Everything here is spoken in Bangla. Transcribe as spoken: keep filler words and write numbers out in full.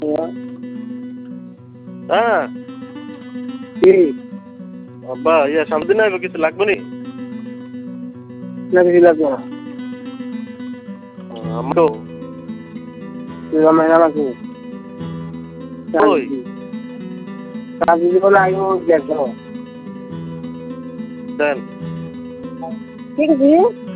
হ্যাঁ কি আব্বা ইয়া সামনে দিন আইব কিছু লাগবে নি না কিছু লাগবে না আমারও তুই আমার আমাকে ওই কাজ জীবন আগে দেখো দেন ঠিক আছে